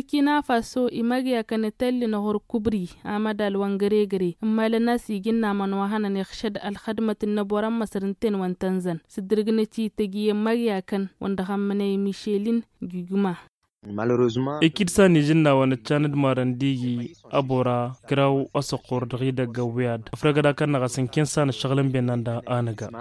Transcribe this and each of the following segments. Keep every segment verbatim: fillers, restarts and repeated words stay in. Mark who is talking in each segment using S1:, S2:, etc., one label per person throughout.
S1: Burkina Faso imagiya kan talli na hor kubri amadal wangare gare amma la nasi ginna man wahana ne khshad al khadmat na boran masrintin wan tanzan sidirgne ci tagiye magiya kan wanda hammane Michelin Guguma.
S2: Ekidsa ni jinna wani chanad marandigi abora graw asaqor dagida gawiyad afragada kan naga sankin san shaglan benanda anaga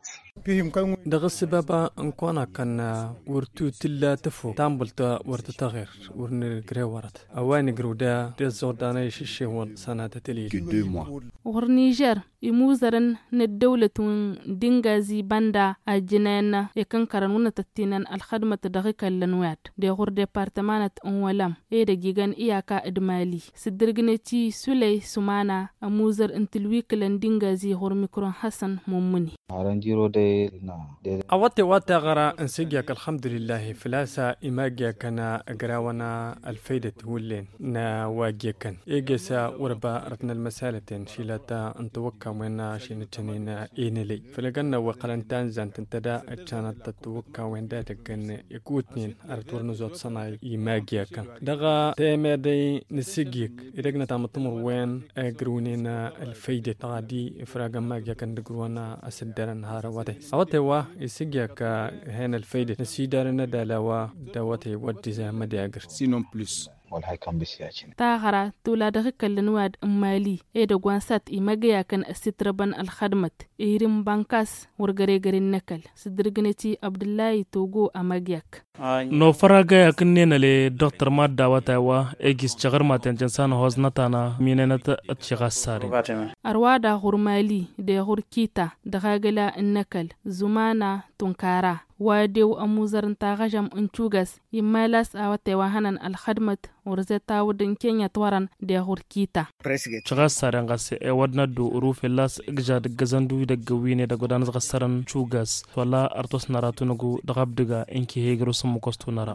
S3: daga sababa ankona kan wurtu tilla tafu tambulta warta tagir urne grewarat awani gruda de zordana shishe wal sanata tali
S1: war Niger imuzaran na dawlatun dingazi banda ajinana yakan karanuna tattinan al khadmat dagikan lanwat de hor departamanat onwalam e da gigan iyaka idmali sidirgne ci sulay sumana amuzar intilwi kalan dingazi hor mikron Hassan Mummuni
S4: aranjiro de na
S3: awate wata gara insigiyak alhamdulillah filasa imagiya kana agrawana alfaidat wulen na wagiyakan egesa warba ratna almasalatin shilata antawakka wena shintanina eneli filaganna waqalantan zantantada achanat tatawakka wenda tagan yakutnin arturnu zot sanai imagiyakan daga temede nisigik idagna tamatumur wen agrunina alfaidat qadi ifraga magiyakan dagruwana asaddaran harawate awate wa isigiyaka hena alfaidat nasidarana dalawa dawate waddi zamadi agar
S4: sinon plus والهاي كان بسياجين
S1: تاغرا تولا دغك النواد مالي اي دغوانسات ايماغيا كان استربن الخدمت ايرم بانكاس ورغري غري نكل سدرغنتي عبد الله توغو اماغياك
S2: no faraga yakinne nale doctor madda watawa egis chagar maten jansan hoznatana minenata atchigasari
S1: arwada hurmali de hurkita dagagala nakal zumana tunkara wadew amuzarin tagajam unchugas yimalas awate wahanan alkhadmat urzeta wudin Kenya twaran de hurkita
S2: chagasari ngase e wadna do urufelas gjad gazandu de gawine da godan zagasaran chugas wala artos naratunugo dagabdiga enki hegro mukostunara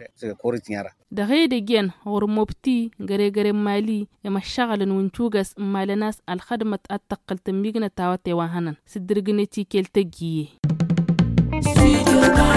S1: da gaide gen hor mopti gare gare mali ya mashagalan wunchugas malanas al khadmat attaqal tambigna tawate wahanan sidirgine ti keltagiye